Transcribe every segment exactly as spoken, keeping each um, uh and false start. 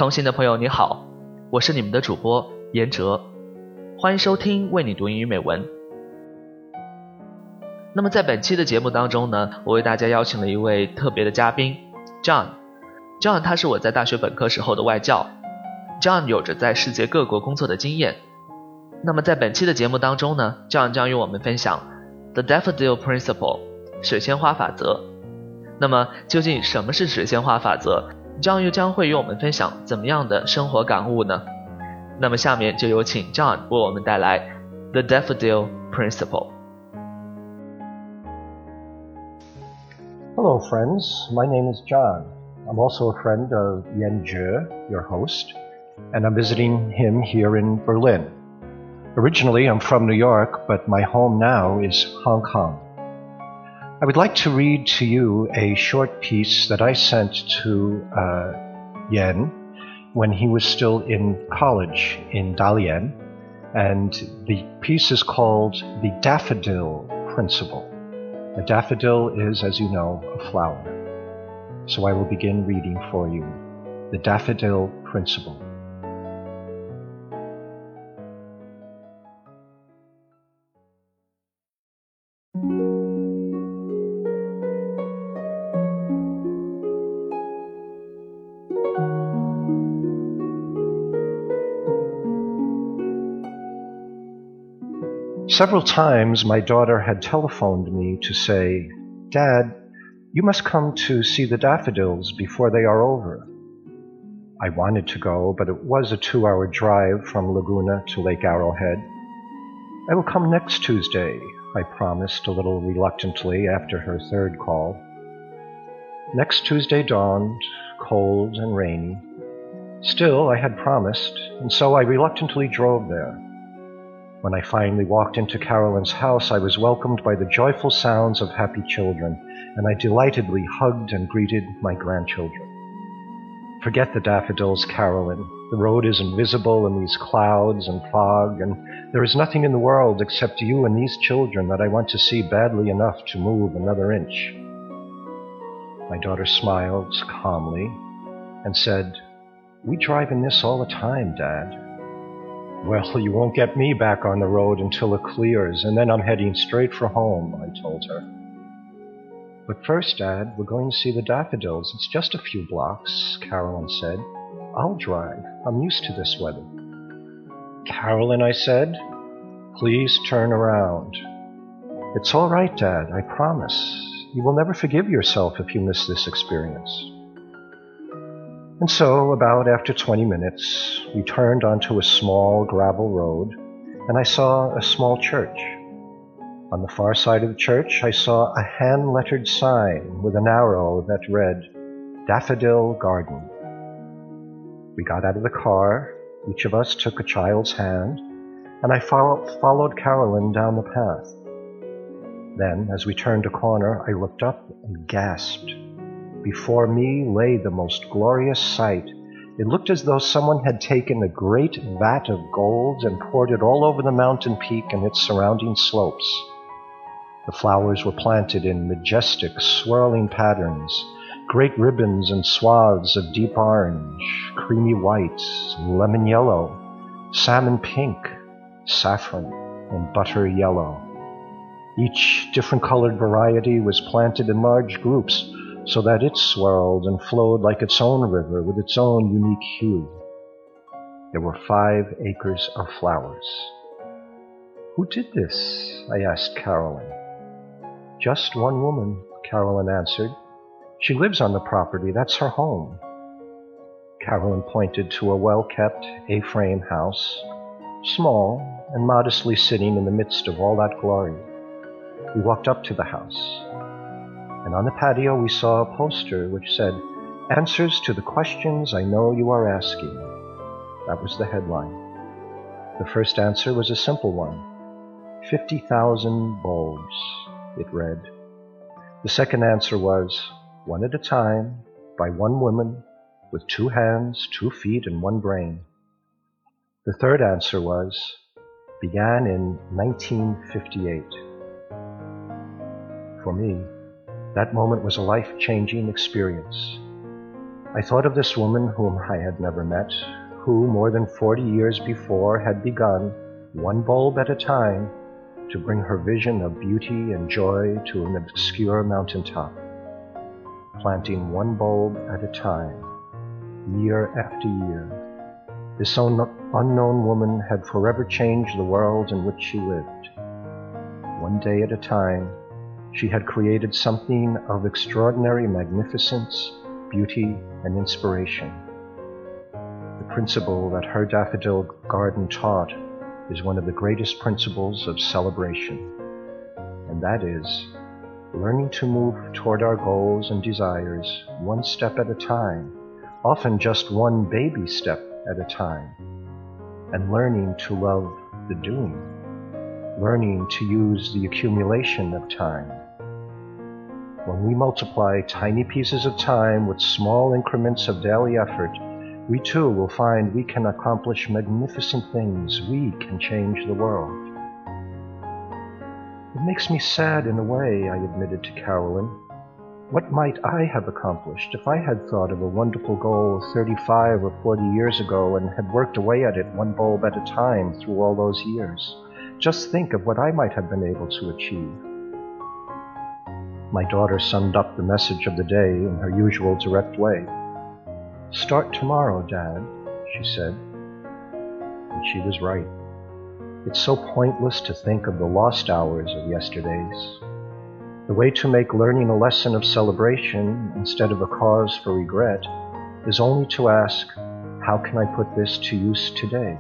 同行的朋友你好，我是你们的主播严哲，欢迎收听为你读英语美文。那么在本期的节目当中呢，我为大家邀请了一位特别的嘉宾 John。 John 他是我在大学本科时候的外教， John 有着在世界各国工作的经验。那么在本期的节目当中呢， John 将与我们分享 The Daffodil Principle 水仙花法则。那么究竟什么是水仙花法则， John 又将会与我们分享怎么样的生活感悟呢？那么下面就有请 John 为我们带来 The Daffodil Principle。 Hello friends, my name is John. I'm also a friend of Yan Zhe, your host, and I'm visiting him here in Berlin. Originally I'm from New York, but my home now is Hong Kong. I would like to read to you a short piece that I sent to uh, Yan when he was still in college in Dalian, and the piece is called The Daffodil Principle. A daffodil is, as you know, a flower. So I will begin reading for you The Daffodil Principle. Several times my daughter had telephoned me to say, "Dad, you must come to see the daffodils before they are over." I wanted to go, but it was a two-hour drive from Laguna to Lake Arrowhead. "I will come next Tuesday," I promised a little reluctantly after her third call. Next Tuesday dawned, cold and rainy. Still, I had promised, and so I reluctantly drove there. When I finally walked into Carolyn's house, I was welcomed by the joyful sounds of happy children, and I delightedly hugged and greeted my grandchildren. "Forget the daffodils, Carolyn. The road is invisible in these clouds and fog, and there is nothing in the world except you and these children that I want to see badly enough to move another inch." My daughter smiled calmly and said, "We drive in this all the time, Dad." "Well, you won't get me back on the road until it clears, and then I'm heading straight for home," I told her. "But first, Dad, we're going to see the daffodils. It's just a few blocks," Carolyn said. "I'll drive. I'm used to this weather." "Carolyn," I said, "please turn around." "It's all right, Dad, I promise. You will never forgive yourself if you miss this experience." And so, about after twenty minutes, we turned onto a small gravel road, and I saw a small church. On the far side of the church, I saw a hand-lettered sign with an arrow that read, "Daffodil Garden." We got out of the car, each of us took a child's hand, and I follow- followed Carolyn down the path. Then, as we turned a corner, I looked up and gasped. Before me lay the most glorious sight. It looked as though someone had taken a great vat of gold and poured it all over the mountain peak and its surrounding slopes. The flowers were planted in majestic, swirling patterns, great ribbons and swaths of deep orange, creamy white, lemon yellow, salmon pink, saffron, and butter yellow. Each different colored variety was planted in large groups, so that it swirled and flowed like its own river with its own unique hue. There were five acres of flowers. "Who did this?" I asked Carolyn. "Just one woman," Carolyn answered. "She lives on the property. That's her home." Carolyn pointed to a well-kept A-frame house, small and modestly sitting in the midst of all that glory. We walked up to the house, and on the patio we saw a poster which said, "Answers to the questions I know you are asking." That was the headline. The first answer was a simple one. fifty thousand bulbs, it read. The second answer was, one at a time, by one woman, with two hands, two feet, and one brain. The third answer was, began in nineteen fifty-eight. For me, that moment was a life-changing experience. I thought of this woman whom I had never met, who more than forty years before had begun, one bulb at a time, to bring her vision of beauty and joy to an obscure mountaintop, planting one bulb at a time, year after year. This unknown woman had forever changed the world in which she lived. One day at a time, she had created something of extraordinary magnificence, beauty, and inspiration. The principle that her daffodil garden taught is one of the greatest principles of celebration, and that is learning to move toward our goals and desires one step at a time, often just one baby step at a time, and learning to love the doing, learning to use the accumulation of time. When we multiply tiny pieces of time with small increments of daily effort, we too will find we can accomplish magnificent things. We can change the world. It makes me sad in a way, I admitted to Carolyn. What might I have accomplished if I had thought of a wonderful goal thirty-five or forty years ago and had worked away at it one bulb at a time through all those years? Just think of what I might have been able to achieve. My daughter summed up the message of the day in her usual direct way. "Start tomorrow, Dad," she said. And she was right. It's so pointless to think of the lost hours of yesterdays. The way to make learning a lesson of celebration instead of a cause for regret is only to ask, how can I put this to use today?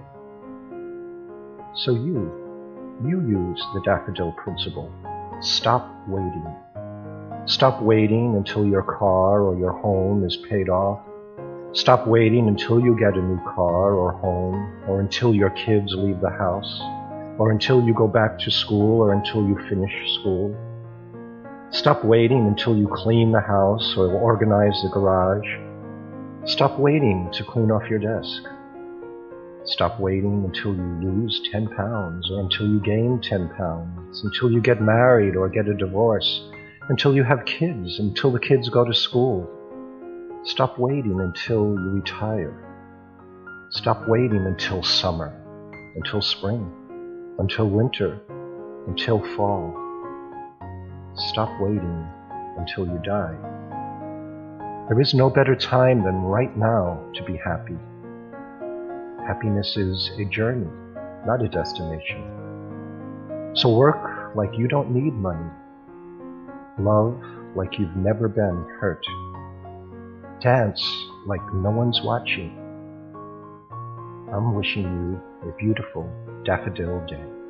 So you, you use the daffodil principle. Stop waiting. Stop waiting until your car or your home is paid off. Stop waiting until you get a new car or home, or until your kids leave the house, or until you go back to school, or until you finish school. Stop waiting until you clean the house or organize the garage. Stop waiting to clean off your desk. Stop waiting until you lose ten pounds, or until you gain ten pounds, until you get married or get a divorce, until you have kids, until the kids go to school. Stop waiting until you retire. Stop waiting until summer, until spring, until winter, until fall. Stop waiting until you die. There is no better time than right now to be happy. Happiness is a journey, not a destination. So work like you don't need money. Love like you've never been hurt. Dance like no one's watching. I'm wishing you a beautiful daffodil day.